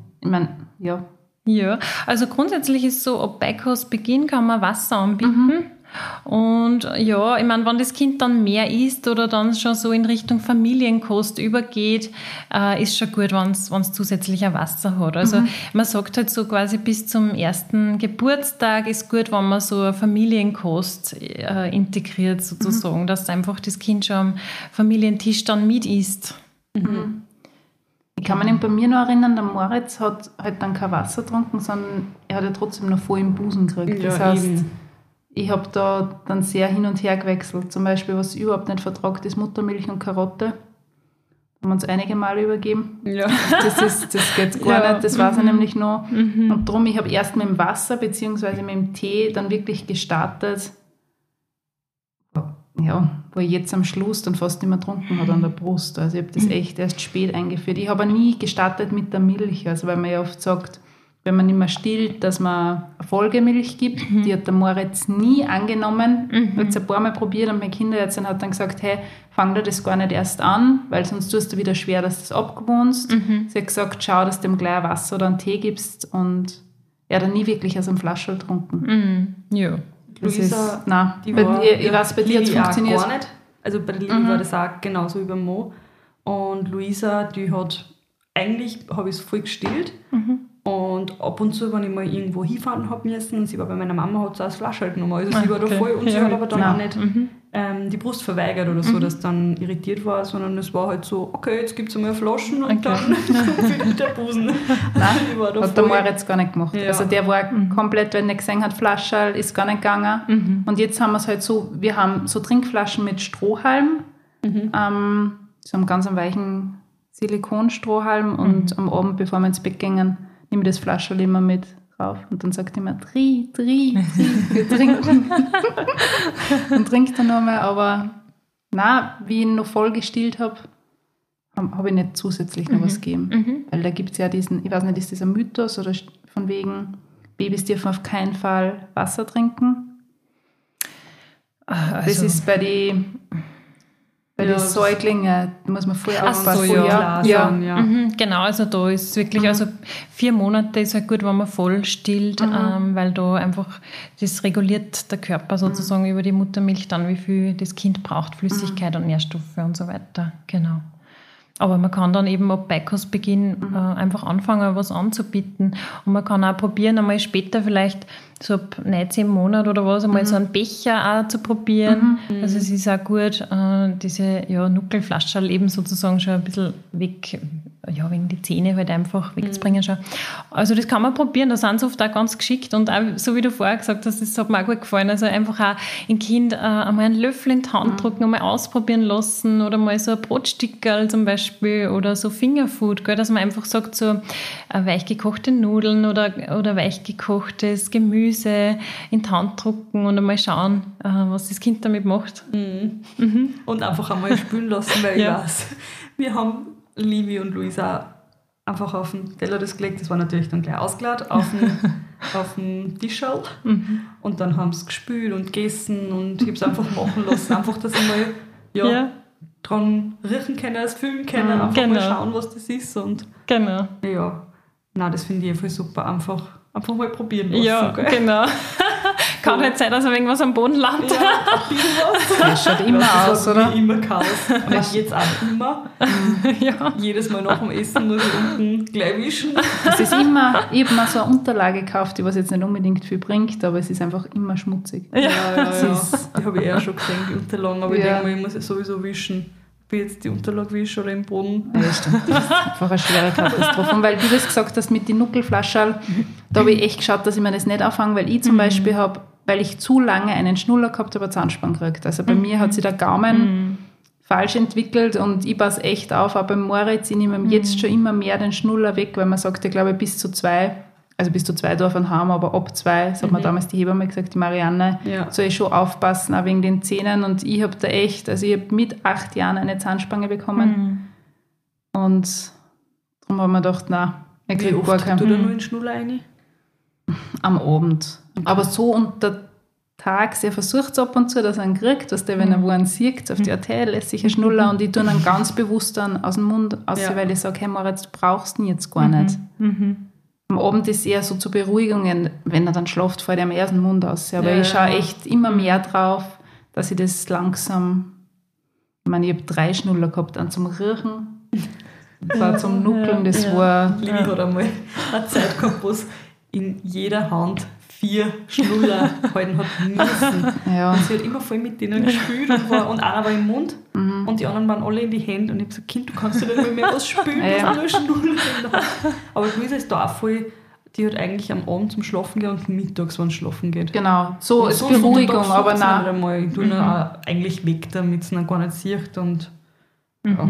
Ja, also grundsätzlich ist es so, ab Beikostbeginn kann man Wasser anbieten. Und ja, ich meine, wenn das Kind dann mehr isst oder dann schon so in Richtung Familienkost übergeht, ist schon gut, wenn es zusätzlich ein Wasser hat. Also man sagt halt so quasi bis zum ersten Geburtstag ist gut, wenn man so eine Familienkost integriert sozusagen, dass einfach das Kind schon am Familientisch dann mit isst. Ich kann mich bei mir noch erinnern, der Moritz hat halt dann kein Wasser getrunken, sondern er hat ja trotzdem noch voll im Busen gekriegt. Das heißt, ich habe da dann sehr hin und her gewechselt. Zum Beispiel, was ich überhaupt nicht vertragt, ist Muttermilch und Karotte. Haben wir uns einige Male übergeben. Ja. Das geht gar nicht, das weiß ich nämlich noch. Und darum, ich habe erst mit dem Wasser bzw. mit dem Tee dann wirklich gestartet, ja, wo ich jetzt am Schluss dann fast nicht mehr getrunken habe an der Brust. Also ich habe das echt erst spät eingeführt. Ich habe auch nie gestartet mit der Milch, also weil man ja oft sagt, wenn man nicht mehr stillt, dass man eine Folgemilch gibt. Die hat der Moritz nie angenommen. Ich habe es ein paar Mal probiert und meine Kinderärztin hat dann gesagt, hey, fang dir das gar nicht erst an, weil sonst tust du wieder schwer, dass du das abgewohnst. Sie hat gesagt, schau, dass du dem gleich Wasser oder einen Tee gibst, und er hat dann nie wirklich aus einem Flascherl getrunken. Ja. Luisa, nein, ich weiß, bei dir hat es funktioniert. Gar nicht. Also bei der Lili war das auch genauso wie beim Mo. Und Luisa, die hat, eigentlich habe ich es voll gestillt. Und ab und zu, wenn ich mal irgendwo hinfahren habe müssen, und sie war bei meiner Mama, hat sie auch das Flascherl genommen. Also sie war da voll, und sie hat aber dann auch nicht die Brust verweigert oder so, dass dann irritiert war, sondern es war halt so, okay, jetzt gibt es einmal Flaschen und dann kommt der Busen. Nein, war da hat der Moritz gar nicht gemacht. Ja. Also der war komplett, wenn er gesehen hat, Flascherl, ist gar nicht gegangen. Und jetzt haben wir es halt so, wir haben so Trinkflaschen mit Strohhalm, so einem ganz weichen Silikonstrohhalm, und am Abend, bevor wir ins Bett gehen, nehme ich das Flascherl immer mit drauf, und dann sagt er immer, wir trinken. Und trinkt dann nochmal, aber nein, wie ich ihn noch voll gestillt habe, habe ich nicht zusätzlich noch was gegeben. Weil da gibt es ja diesen, ich weiß nicht, ist das ein Mythos oder von wegen, Babys dürfen auf keinen Fall Wasser trinken. Also, das ist bei den Säuglingen, da muss man voll aufpassen. So, ja. Genau, also da ist wirklich, also 4 Monate ist halt gut, wenn man voll stillt, weil da einfach, das reguliert der Körper sozusagen über die Muttermilch dann, wie viel das Kind braucht, Flüssigkeit und Nährstoffe und so weiter. Genau. Aber man kann dann eben ab Beikostbeginn einfach anfangen, was anzubieten. Und man kann auch probieren, einmal später vielleicht so ab 19 Monaten oder was, einmal so einen Becher auch zu probieren. Also es ist auch gut, diese Nuckelflascherl eben sozusagen schon ein bisschen weg, wegen die Zähne halt einfach wegzubringen schon. Also das kann man probieren, da sind sie oft auch ganz geschickt, und auch, so wie du vorher gesagt hast, das hat mir auch gut gefallen, also einfach auch ein Kind einmal einen Löffel in die Hand drücken, einmal ausprobieren lassen, oder mal so ein Brotstickerl zum Beispiel, oder so Fingerfood, gell, dass man einfach sagt, so weichgekochte Nudeln oder weichgekochtes Gemüse in die Hand drücken und einmal schauen, was das Kind damit macht. Und einfach einmal spülen lassen, weil ich weiß, wir haben Livi und Luisa einfach auf den Teller das gelegt, das war natürlich dann gleich ausgeladen, auf den Tischl, und dann haben sie gespült und gegessen, und ich habe es einfach machen lassen, einfach, dass ich mal dran riechen können, es fühlen können, einfach mal schauen, was das ist, und das finde ich voll super, einfach mal probieren lassen. Ja, gell? Genau. Kann halt sein, dass irgendwas am Boden landet. Ja, ein bisschen was. Das schaut immer aus, oder? Immer Chaos. Aber jetzt auch immer. Jedes Mal nach dem Essen muss ich unten gleich wischen. Es ist immer, ich habe mal so eine Unterlage gekauft, die was jetzt nicht unbedingt viel bringt, aber es ist einfach immer schmutzig. Ja. Die habe ich eher schon gesehen, die Unterlagen, aber ich denke mir, ich muss es sowieso wischen. Ob ich jetzt die Unterlage wische oder im Boden. Ja, stimmt. Das ist einfach eine schwere Katastrophe. Und weil du das gesagt hast mit den Nuckelflascherl, da habe ich echt geschaut, dass ich mir das nicht auffange, weil ich zum Beispiel habe, weil ich zu lange einen Schnuller gehabt habe, Zahnspann gekriegt. Also bei mir hat sich der Gaumen falsch entwickelt, und ich passe echt auf, auch beim Moritz, ich nehme jetzt schon immer mehr den Schnuller weg, weil man sagt, ich glaube, bis zu 2 dürfen haben, aber ab 2, das hat mir damals die Hebamme gesagt, die Marianne, soll ich schon aufpassen, auch wegen den Zähnen, und ich habe da echt, also ich habe mit 8 Jahren eine Zahnspange bekommen, und darum haben wir gedacht, nein, ich kriege gar keinen. Du da nur in den Schnuller rein? Am Abend. Okay. Aber so unter Tag, er versucht es ab und zu, dass er ihn kriegt, dass der, wenn er wo einen sieht, auf die Arterie lässt sich ein Schnuller, und ich tue ihn ganz bewusst dann aus dem Mund aus, weil ich sage, hey Moritz, du brauchst ihn jetzt gar nicht. Am Abend ist eher so zur Beruhigung, wenn er dann schläft, fällt ihm erst den Mund aus. Aber ich schaue echt immer mehr drauf, dass ich das langsam... Ich meine, ich habe 3 Schnuller gehabt, einen zum Riechen, war zum Nuckeln, das war... Livi hat einmal eine Zeit gehabt, wo es in jeder Hand 4 Schnuller halten hat müssen. Ja. Und sie hat immer voll mit denen gespielt und einer war im Mund und die anderen waren alle in die Hände. Und ich habe gesagt, Kind, du kannst nicht mehr was spielen, du hast nur Schnuller in der Hand. Aber Luisa ist da auch voll, die hat eigentlich am Abend zum Schlafen gehen und mittags, wenn es schlafen geht. Genau, so und ist Beruhigung, aber nein. Ich tue ihn auch eigentlich weg, damit es ihn gar nicht sieht. Und, ja.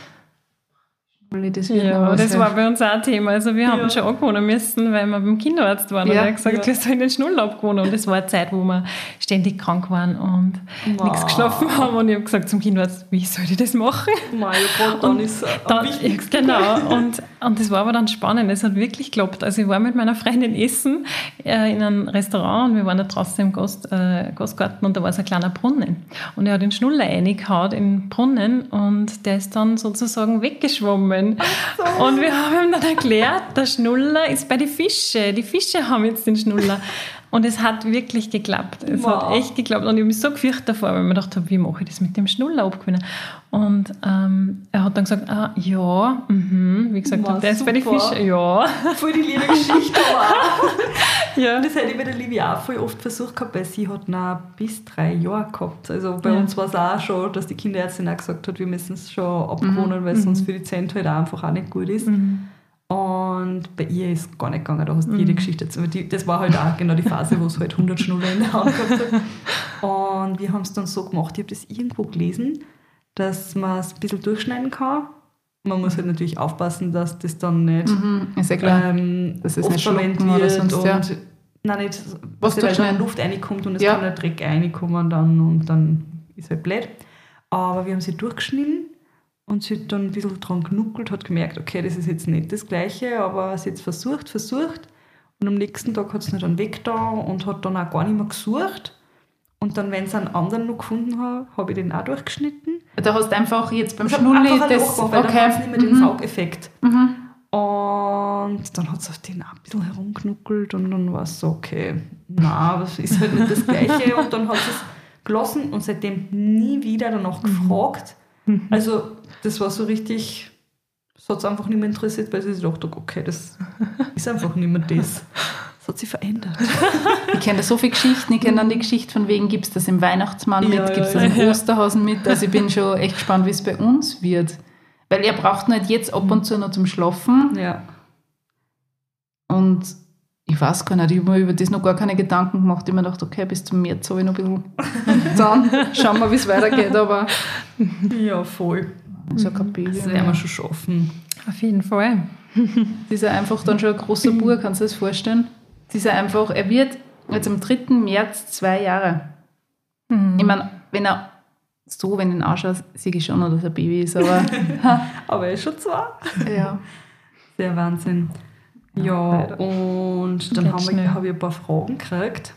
Das war bei uns auch ein Thema. Also wir haben schon angewohnen müssen, weil wir beim Kinderarzt waren und er hat gesagt, wir sollen den Schnuller abgewohnen. Und das war eine Zeit, wo wir ständig krank waren und nichts geschlafen haben. Und ich habe gesagt zum Kinderarzt, wie soll ich das machen? Dann ist am wichtigsten. Genau. Und das war aber dann spannend. Es hat wirklich geklappt. Also ich war mit meiner Freundin essen in einem Restaurant und wir waren da draußen im Gastgarten und da war so ein kleiner Brunnen. Und er hat den Schnuller reingehauen in den Brunnen und der ist dann sozusagen weggeschwommen. So. Und wir haben ihm dann erklärt, der Schnuller ist bei den Fischen. Die Fische haben jetzt den Schnuller. Und es hat wirklich geklappt. Es hat echt geklappt. Und ich habe mich so gefürchtet davor, weil ich mir gedacht habe, wie mache ich das mit dem Schnuller abgewinnen? Und er hat dann gesagt, wie gesagt, der ist bei den Fischen. Ja. Voll die liebe Geschichte. Ja. Das hätte ich bei der Livi auch voll oft versucht gehabt, weil sie hat noch bis 3 Jahre gehabt. Also bei uns war es auch schon, dass die Kinderärztin auch gesagt hat, wir müssen es schon abgewohnen, weil es sonst für die Zähne halt auch einfach auch nicht gut ist. Und bei ihr ist es gar nicht gegangen, da hast du jede Geschichte dazu. Das war halt auch genau die Phase, wo es halt 100 Schnuller in der Hand gehabt hat. Und wir haben es dann so gemacht, ich habe das irgendwo gelesen, dass man es ein bisschen durchschneiden kann. Man muss halt natürlich aufpassen, dass das dann nicht ist ja klar. dass es nicht verwendet wird oder sonst, und nein, nicht, was weil dann Luft reinkommt und es kann der Dreck reinkommen und dann ist halt blöd. Aber wir haben sie durchgeschnitten und sie hat dann ein bisschen dran genuckelt, hat gemerkt, okay, das ist jetzt nicht das Gleiche, aber sie hat es versucht und am nächsten Tag hat sie ihn dann weggetan und hat dann auch gar nicht mehr gesucht. Und dann, wenn sie einen anderen noch gefunden habe, habe ich den auch durchgeschnitten. Da hast du einfach jetzt beim Schnulli das... Weil dann hast du nicht mehr den Saugeffekt. Und dann hat sie auf den auch ein bisschen herumknuckelt und dann war es so, okay, nein, das ist halt nicht das Gleiche. Und dann hat sie es gelassen und seitdem nie wieder danach gefragt. Also das war so richtig... Das hat es einfach nicht mehr interessiert, weil sie sich dachte, okay, das ist einfach nicht mehr das. Das hat sich verändert. Ich kenne da so viele Geschichten. Ich kenne dann die Geschichte von wegen, gibt es das im Weihnachtsmann mit, gibt es das im Osterhasen mit. Also ich bin schon echt gespannt, wie es bei uns wird. Weil er braucht nicht jetzt ab und zu noch zum Schlafen. Ja. Und ich weiß gar nicht, ich habe mir über das noch gar keine Gedanken gemacht. Ich habe mir gedacht, okay, bis zum März habe ich noch ein bisschen. Dann schauen wir, wie es weitergeht. Aber ja, voll. So ein Baby. Das werden wir schon schaffen. Auf jeden Fall. Das ist ja einfach dann schon ein großer Bub, kannst du dir das vorstellen? Das ist ja einfach, er wird jetzt am 3. März 2 Jahre. Ich meine, wenn ich ihn anschaue, sehe ich schon noch, dass er ein Baby ist, aber... aber er ist schon 2. Ja. Sehr Wahnsinn. Ja, und dann habe ich ein paar Fragen gekriegt.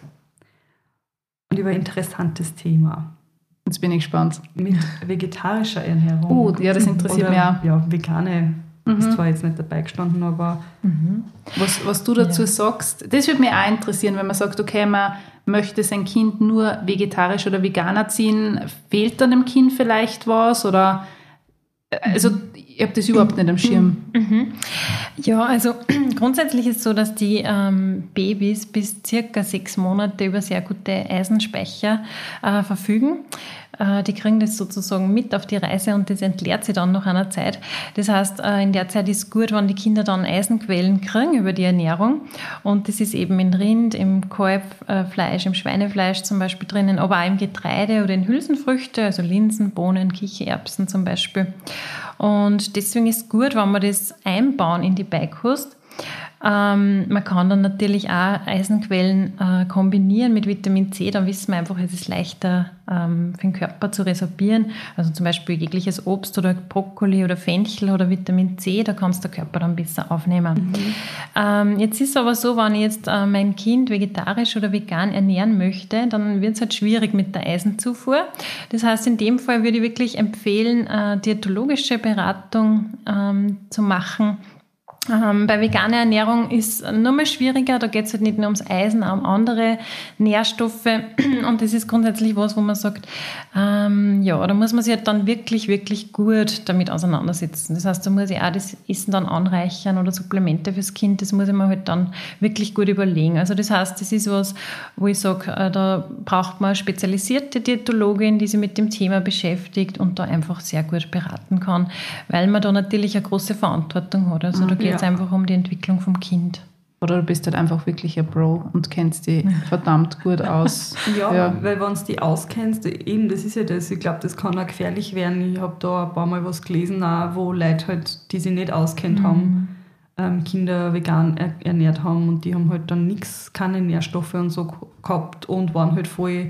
Und über ein interessantes Thema. Jetzt bin ich gespannt. Mit vegetarischer Ernährung. Oh, ja, das interessiert mich auch. Ja, vegane ist zwar jetzt nicht dabei gestanden, aber... Was du dazu sagst, das würde mich auch interessieren, wenn man sagt, okay, man möchte sein Kind nur vegetarisch oder vegan erziehen, fehlt dann dem Kind vielleicht was oder... Also ich habe das überhaupt nicht am Schirm. Ja, also grundsätzlich ist es so, dass die Babys bis circa 6 Monate über sehr gute Eisenspeicher verfügen. Die kriegen das sozusagen mit auf die Reise und das entleert sie dann nach einer Zeit. Das heißt, in der Zeit ist es gut, wenn die Kinder dann Eisenquellen kriegen über die Ernährung. Und das ist eben in Rind, im Kalbfleisch, im Schweinefleisch zum Beispiel drinnen, aber auch im Getreide oder in Hülsenfrüchte, also Linsen, Bohnen, Kichererbsen zum Beispiel. Und deswegen ist es gut, wenn wir das einbauen in die Beikost. Man kann dann natürlich auch Eisenquellen kombinieren mit Vitamin C, dann wissen wir einfach, es ist leichter für den Körper zu resorbieren. Also zum Beispiel jegliches Obst oder Brokkoli oder Fenchel oder Vitamin C, da kann es der Körper dann besser aufnehmen. Jetzt ist es aber so, wenn ich jetzt mein Kind vegetarisch oder vegan ernähren möchte, dann wird es halt schwierig mit der Eisenzufuhr. Das heißt, in dem Fall würde ich wirklich empfehlen, diätologische Beratung zu machen. Bei veganer Ernährung ist es noch mal schwieriger, da geht es halt nicht nur ums Eisen, auch um andere Nährstoffe und das ist grundsätzlich was, wo man sagt, da muss man sich halt dann wirklich, wirklich gut damit auseinandersetzen. Das heißt, da muss ich auch das Essen dann anreichern oder Supplemente fürs Kind, das muss ich mir halt dann wirklich gut überlegen. Also das heißt, das ist was, wo ich sage, da braucht man eine spezialisierte Diätologin, die sich mit dem Thema beschäftigt und da einfach sehr gut beraten kann, weil man da natürlich eine große Verantwortung hat. Also da geht es einfach um die Entwicklung vom Kind. Oder du bist halt einfach wirklich ein Pro und kennst die verdammt gut aus. Ja, weil wenn du die auskennst, eben, das ist ja das, ich glaube, das kann auch gefährlich werden. Ich habe da ein paar Mal was gelesen, auch, wo Leute halt, die sich nicht auskennt haben, Kinder vegan ernährt haben und die haben halt dann keine Nährstoffe und so gehabt und waren halt voll...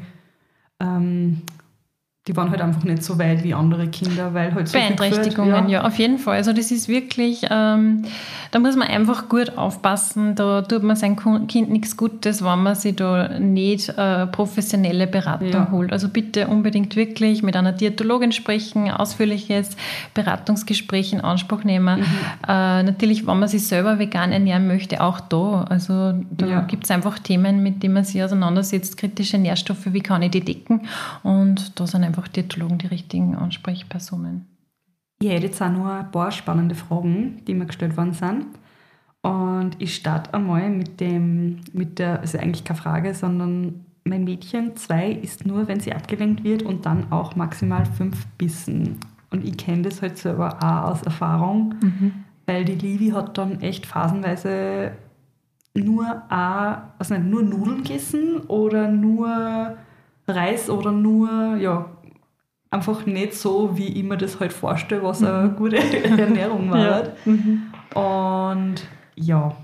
die waren halt einfach nicht so weit wie andere Kinder, weil halt so Beeinträchtigungen, ja, auf jeden Fall. Also das ist wirklich, da muss man einfach gut aufpassen, da tut man seinem Kind nichts Gutes, wenn man sich da nicht professionelle Beratung holt. Also bitte unbedingt wirklich mit einer Diätologin sprechen, ausführliches Beratungsgespräch in Anspruch nehmen. Natürlich, wenn man sich selber vegan ernähren möchte, auch da. Also da gibt es einfach Themen, mit denen man sich auseinandersetzt, kritische Nährstoffe, wie kann ich die decken? Und da sind einfach Diätologen die richtigen Ansprechpersonen. Ich hätte jetzt auch noch ein paar spannende Fragen, die mir gestellt worden sind. Und ich starte einmal also eigentlich keine Frage, sondern mein Mädchen 2 isst nur, wenn sie abgelenkt wird und dann auch maximal 5 Bissen. Und ich kenne das halt selber auch aus Erfahrung, weil die Livi hat dann echt phasenweise nur Nudeln gegessen oder nur Reis oder nur, einfach nicht so, wie ich mir das halt vorstelle, was eine gute Ernährung war. Und ja.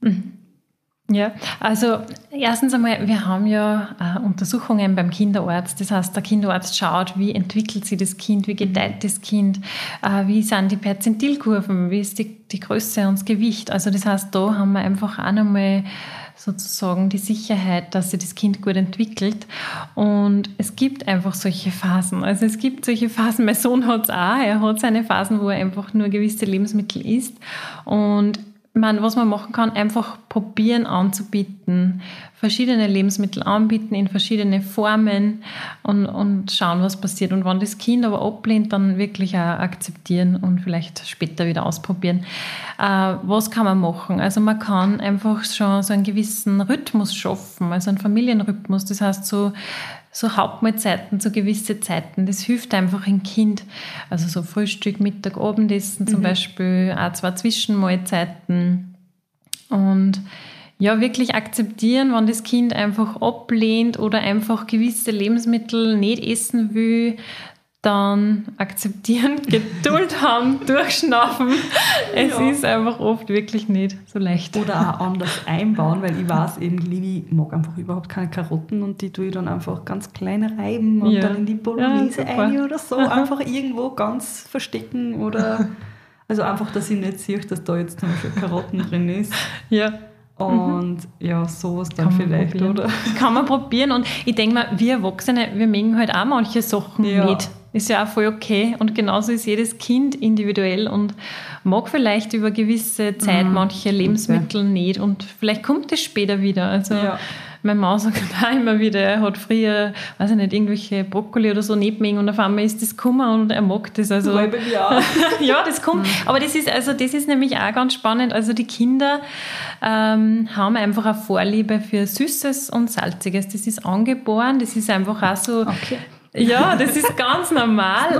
Ja, also erstens einmal, wir haben ja Untersuchungen beim Kinderarzt. Das heißt, der Kinderarzt schaut, wie entwickelt sich das Kind, wie gedeiht das Kind, wie sind die Perzentilkurven, wie ist die Größe und das Gewicht. Also das heißt, da haben wir einfach auch nochmal sozusagen die Sicherheit, dass sich das Kind gut entwickelt. Und es gibt einfach solche Phasen. Also es gibt solche Phasen, mein Sohn hat es auch. Er hat seine Phasen, wo er einfach nur gewisse Lebensmittel isst. Und was man machen kann, einfach probieren anzubieten, verschiedene Lebensmittel anbieten in verschiedene Formen und schauen, was passiert. Und wenn das Kind aber ablehnt, dann wirklich auch akzeptieren und vielleicht später wieder ausprobieren. Was kann man machen? Also man kann einfach schon so einen gewissen Rhythmus schaffen, also einen Familienrhythmus. Das heißt so Hauptmahlzeiten, so gewisse Zeiten, das hilft einfach ein Kind. Also so Frühstück, Mittag, Abendessen zum Beispiel, auch 2 Zwischenmahlzeiten. Und ja, wirklich akzeptieren, wenn das Kind einfach ablehnt oder einfach gewisse Lebensmittel nicht essen will, dann akzeptieren, Geduld haben, durchschnaufen. Es ist einfach oft wirklich nicht so leicht. Oder auch anders einbauen, weil ich weiß eben, Livi mag einfach überhaupt keine Karotten und die tue ich dann einfach ganz klein reiben und dann in die Bolognese rein oder so. Einfach irgendwo ganz verstecken oder also einfach, dass ich nicht sehe, dass da jetzt zum Beispiel Karotten drin ist. Ja. Und sowas dann vielleicht, oder? Kann man probieren und ich denke mal, wir Erwachsene, wir mögen halt auch manche Sachen nicht. Ist ja auch voll okay und genauso ist jedes Kind individuell und mag vielleicht über gewisse Zeit manche Lebensmittel nicht und vielleicht kommt es später wieder. Also mein Mann sagt auch immer wieder, er hat früher, weiß ich nicht, irgendwelche Brokkoli oder so nicht mögen und auf einmal ist das gekommen und er mag das. Also, ja, das kommt. Aber das ist nämlich auch ganz spannend. Also die Kinder haben einfach eine Vorliebe für Süßes und Salziges. Das ist angeboren, das ist einfach auch so... Okay. Ja, das ist ganz normal.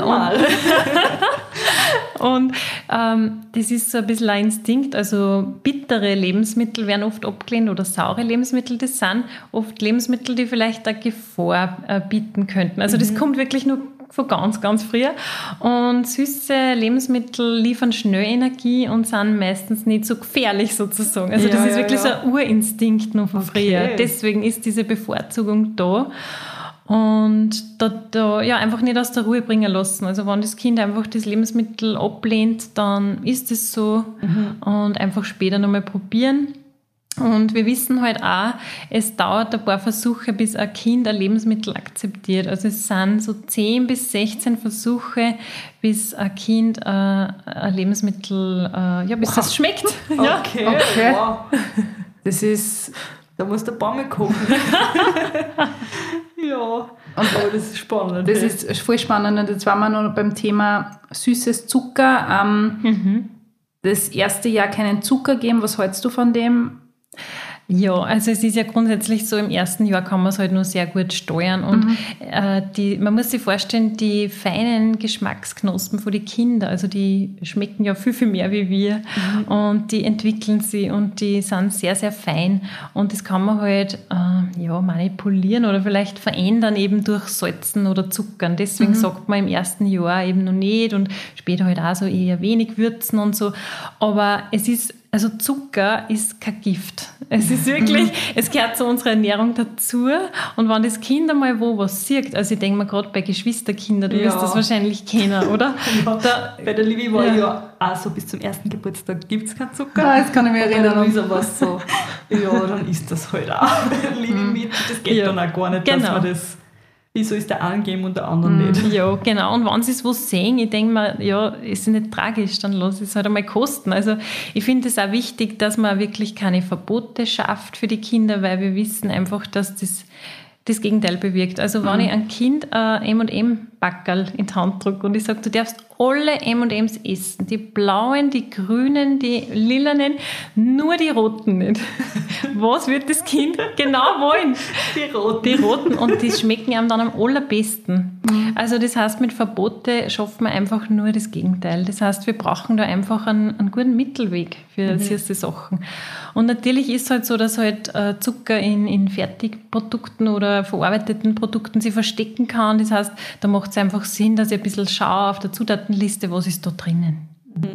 Und das ist so ein bisschen ein Instinkt. Also bittere Lebensmittel werden oft abgelehnt oder saure Lebensmittel. Das sind oft Lebensmittel, die vielleicht eine Gefahr bieten könnten. Also das kommt wirklich nur von ganz, ganz früher. Und süße Lebensmittel liefern schnell Energie und sind meistens nicht so gefährlich sozusagen. Also das ist wirklich so ein Urinstinkt noch von früher. Deswegen ist diese Bevorzugung da. Und da einfach nicht aus der Ruhe bringen lassen. Also wenn das Kind einfach das Lebensmittel ablehnt, dann ist es so und einfach später nochmal probieren. Und wir wissen halt auch, es dauert ein paar Versuche, bis ein Kind ein Lebensmittel akzeptiert. Also es sind so 10 bis 16 Versuche, bis ein Kind ein Lebensmittel, bis das schmeckt. Okay. Wow. Das ist... Da muss der Baum kochen. Ja. Und das ist spannend. Das ist voll spannend. Und jetzt waren wir noch beim Thema süßes Zucker. Das erste Jahr keinen Zucker geben. Was hältst du von dem? Ja, also es ist ja grundsätzlich so, im ersten Jahr kann man es halt nur sehr gut steuern und man muss sich vorstellen, die feinen Geschmacksknospen von den Kindern, also die schmecken ja viel, viel mehr wie wir und die entwickeln sie und die sind sehr, sehr fein und das kann man halt manipulieren oder vielleicht verändern eben durch Salzen oder Zuckern. Deswegen sagt man im ersten Jahr eben noch nicht und später halt auch so eher wenig würzen und so, aber also Zucker ist kein Gift. Es ist wirklich, es gehört zu unserer Ernährung dazu. Und wenn das Kind einmal was sieht, also ich denke mir gerade bei Geschwisterkindern, du wirst das wahrscheinlich kennen, oder? Ja, bei der Livi war ja auch so, bis zum ersten Geburtstag gibt es keinen Zucker. Ja, das kann ich mir erinnern. Bei Luisa war es so, ja, dann isst das halt auch. Livi mit, das geht dann auch gar nicht, dass man das... Wieso ist der einen geben und der andere nicht? Ja, genau. Und wenn sie es was sehen, ich denke mir, ja, ist nicht tragisch, dann lass es halt einmal kosten. Also ich finde es auch wichtig, dass man wirklich keine Verbote schafft für die Kinder, weil wir wissen einfach, dass das Gegenteil bewirkt. Also wenn ich ein Kind M&M-Backerl in die Hand drücke und ich sage, du darfst alle M&Ms essen, die blauen, die grünen, die lilanen, nur die roten nicht. Was wird das Kind genau wollen? Die roten und die schmecken einem dann am allerbesten. Also das heißt, mit Verbote schaffen wir einfach nur das Gegenteil. Das heißt, wir brauchen da einfach einen guten Mittelweg für süße Sachen. Und natürlich ist es halt so, dass halt Zucker in Fertigprodukten oder verarbeiteten Produkten sich verstecken kann. Das heißt, da macht es einfach Sinn, dass ich ein bisschen schaue auf der Zutatenliste, was ist da drinnen.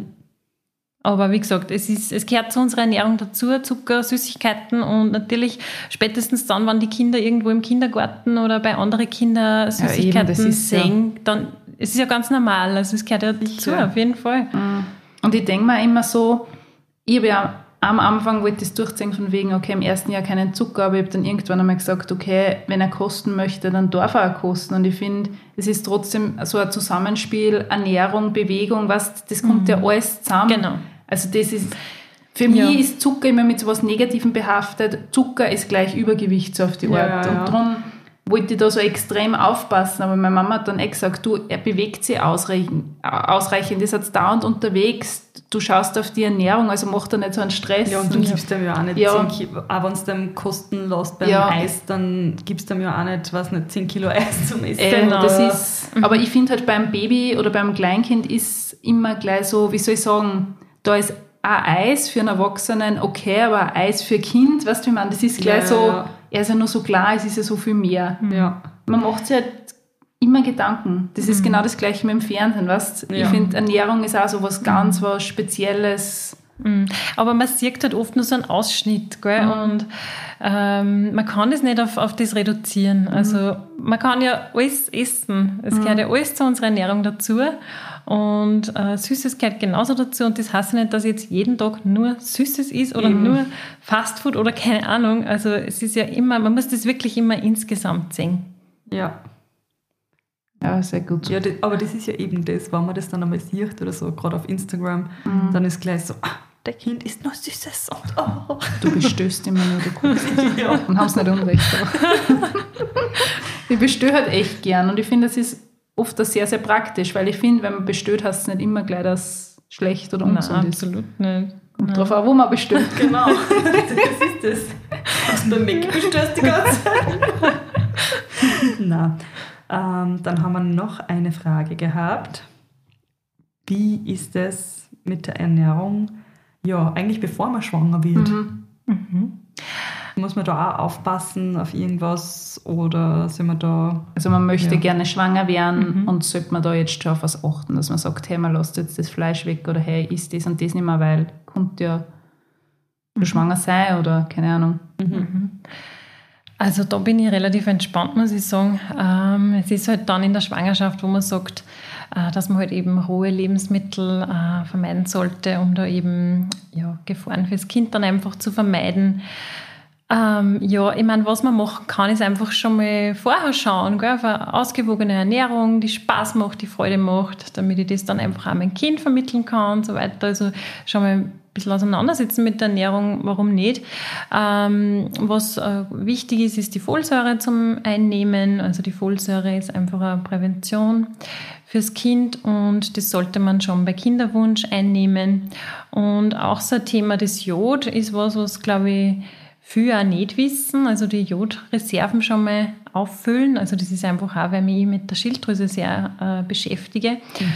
Aber wie gesagt, es gehört zu unserer Ernährung dazu, Zucker, Süßigkeiten und natürlich spätestens dann, wenn die Kinder irgendwo im Kindergarten oder bei anderen Kindern Süßigkeiten sehen, dann es ist ja ganz normal, also es gehört ja dazu, auf jeden Fall. Und ich denke mir immer so, ich habe ja am Anfang wollte ich das durchziehen von wegen, okay, im ersten Jahr keinen Zucker, aber ich habe dann irgendwann einmal gesagt, okay, wenn er kosten möchte, dann darf er auch kosten. Und ich finde, es ist trotzdem so ein Zusammenspiel, Ernährung, Bewegung, das kommt ja alles zusammen. Genau. Also das ist, für mich ist Zucker immer mit so was Negativem behaftet. Zucker ist gleich Übergewicht so auf die Art. Und darum wollte ich da so extrem aufpassen, aber meine Mama hat dann gesagt, er bewegt sich ausreichend, ist jetzt dauernd unterwegs, du schaust auf die Ernährung, also mach da nicht so einen Stress. Ja, und du gibst dem ja auch nicht 10 Kilo, auch wenn du dem kosten lässt beim Eis, dann gibst du dem ja auch nicht, 10 Kilo Eis zum Essen. Genau. Das ist, aber ich finde halt beim Baby oder beim Kleinkind ist immer gleich so, wie soll ich sagen, da ist ein Eis für einen Erwachsenen okay, aber ein Eis für ein Kind, weißt du, wie ich meine, das ist gleich er ist ja nur so klar, es ist ja so viel mehr. Ja. Man macht sich halt immer Gedanken. Das ist genau das Gleiche mit dem Fernsehen, weißt du? Ich finde, Ernährung ist auch so was ganz was Spezielles. Aber man sieht halt oft nur so einen Ausschnitt, gell? Und man kann das nicht auf das reduzieren. Also man kann ja alles essen. Es gehört ja alles zu unserer Ernährung dazu. Und Süßes gehört genauso dazu. Und das heißt ja nicht, dass jetzt jeden Tag nur Süßes ist oder nur Fastfood oder keine Ahnung. Also es ist ja immer, man muss das wirklich immer insgesamt sehen. Ja. Ja, sehr gut. Ja, aber das ist ja eben das, wenn man das dann einmal sieht oder so, gerade auf Instagram, dann ist gleich so, der Kind isst nur Süßes. Und, Du bestößt immer nur, du guckst und hast nicht Unrecht. Ich bestöhe halt echt gern und ich finde, das ist oft sehr, sehr praktisch, weil ich finde, wenn man bestößt, heißt es nicht immer gleich, dass es schlecht oder ungesund ist. Absolut nicht. Kommt drauf an, wo man bestößt. Genau, das ist das. Was du beim Mac bestößt die ganze Zeit. Nein. Dann haben wir noch eine Frage gehabt. Wie ist es mit der Ernährung? Ja, eigentlich bevor man schwanger wird. Muss man da auch aufpassen auf irgendwas oder sind wir da... Also man möchte gerne schwanger werden und sollte man da jetzt schon auf was achten, dass man sagt, hey, man lässt jetzt das Fleisch weg oder hey, isst das und das nicht mehr, weil kommt ja schwanger sein oder keine Ahnung. Also da bin ich relativ entspannt, muss ich sagen. Es ist halt dann in der Schwangerschaft, wo man sagt, dass man halt eben rohe Lebensmittel vermeiden sollte, um da eben Gefahren fürs Kind dann einfach zu vermeiden. Ich meine, was man machen kann, ist einfach schon mal vorher schauen, gell, auf eine ausgewogene Ernährung, die Spaß macht, die Freude macht, damit ich das dann einfach auch meinem Kind vermitteln kann und so weiter. Also schon mal ein bisschen auseinandersetzen mit der Ernährung, warum nicht. Was wichtig ist die Folsäure zum Einnehmen. Also die Folsäure ist einfach eine Prävention fürs Kind und das sollte man schon bei Kinderwunsch einnehmen. Und auch so ein Thema des Jod ist was glaube ich, viele auch nicht wissen, also die Jodreserven schon mal auffüllen. Also das ist einfach auch, weil ich mich mit der Schilddrüse sehr beschäftige.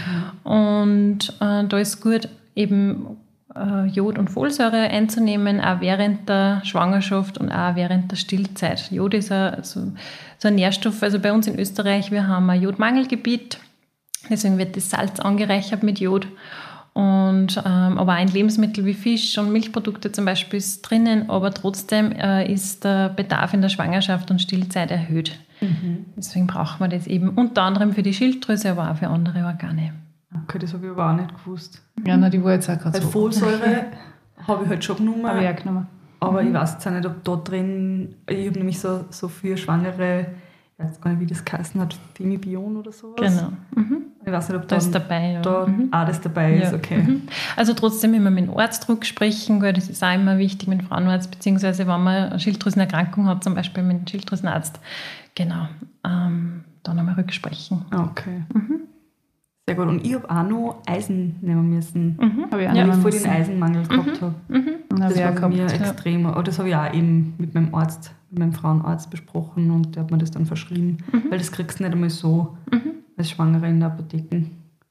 Und da ist gut, eben Jod und Folsäure einzunehmen, auch während der Schwangerschaft und auch während der Stillzeit. Jod ist so ein Nährstoff, also bei uns in Österreich, wir haben ein Jodmangelgebiet, deswegen wird das Salz angereichert mit Jod. Und, aber auch in Lebensmitteln wie Fisch und Milchprodukte zum Beispiel ist drinnen, aber trotzdem ist der Bedarf in der Schwangerschaft und Stillzeit erhöht. Deswegen braucht man das eben unter anderem für die Schilddrüse, aber auch für andere Organe. Okay, das habe ich aber auch nicht gewusst. Ja, na, die war jetzt auch gerade so. Folsäure habe ich halt schon genommen. Habe ich auch genommen. Aber ich weiß jetzt auch nicht, ob da drin, ich habe nämlich so für Schwangere, ich weiß gar nicht, wie das geheißen hat, Femibion oder sowas. Genau. Ich weiß nicht, ob da ist dabei, da auch das dabei ist, okay. Also trotzdem immer mit dem Arzt sprechen, weil das ist auch immer wichtig mit dem Frauenarzt, beziehungsweise wenn man eine Schilddrüsenerkrankung hat, zum Beispiel mit dem Schilddrüsenarzt, genau, dann einmal rücksprechen. Okay. Sehr gut. Und ich habe auch noch Eisen nehmen müssen, Habe ich auch weil ich nehmen voll müssen. den Eisenmangel gehabt habe. Das war bei mir extrem. Aber das habe ich auch eben mit meinem Arzt, mit meinem Frauenarzt besprochen und der hat mir das dann verschrieben, weil das kriegst du nicht einmal so als Schwangere in der Apotheke.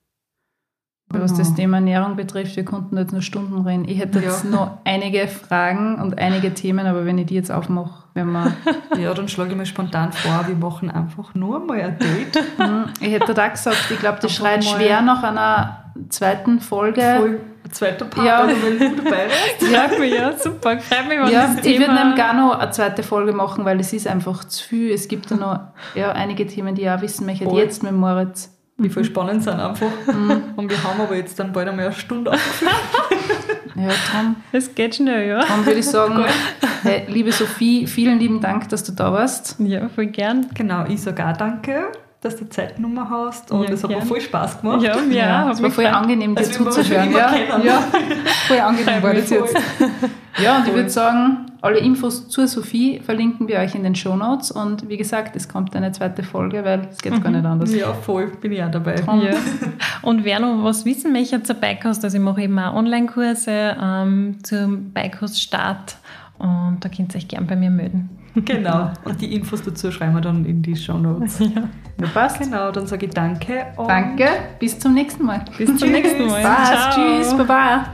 Was das Thema Ernährung betrifft, wir konnten jetzt nur Stunden reden. Ich hätte jetzt noch einige Fragen und einige Themen, aber wenn ich die jetzt aufmache, werden wir... Ja, dann schlage ich mir spontan vor, wir machen einfach nur mal ein Date. Ich hätte da gesagt, ich glaube, das schreit schwer nach einer zweiten Folge. Voll zweiter Part, also wenn du dabei wärst. Ja, super, freut mich, wenn Ja, das ich würde Thema... nämlich gar noch eine zweite Folge machen, weil es ist einfach zu viel. Es gibt da noch einige Themen, die ich auch wissen möchte. Voll. Jetzt mit Moritz. Die voll spannend sind einfach. Und wir haben aber jetzt dann bald einmal eine Stunde aufgeführt. Ja, Tom. Es geht schnell, ja. Dann würde ich sagen, hey, liebe Sophie, vielen lieben Dank, dass du da warst. Ja, voll gern. Genau, ich sage auch danke, dass du Zeit genommen hast und es hat mir voll Spaß gemacht. Ja, mir auch. Es war voll angenehm, dir Also wir zuzuhören. schon Ja, voll angenehm war das jetzt. Ja, und ich würde sagen, alle Infos zur Sophie verlinken wir euch in den Shownotes und wie gesagt, es kommt eine zweite Folge, weil es geht gar nicht anders. Ja, voll, bin ich auch dabei. Ja. Und wer noch was wissen möchte zur Bikehost, also ich mache eben auch Online-Kurse zum Bikehost-Start und da könnt ihr euch gerne bei mir melden. Genau, und die Infos dazu schreiben wir dann in die Shownotes. Ja. Ja, passt. Genau, dann sage ich danke. Und Danke, bis zum nächsten Mal. Bis zum nächsten Mal. Passt, tschüss, baba.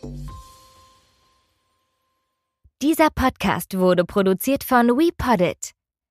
Dieser Podcast wurde produziert von WePoddit.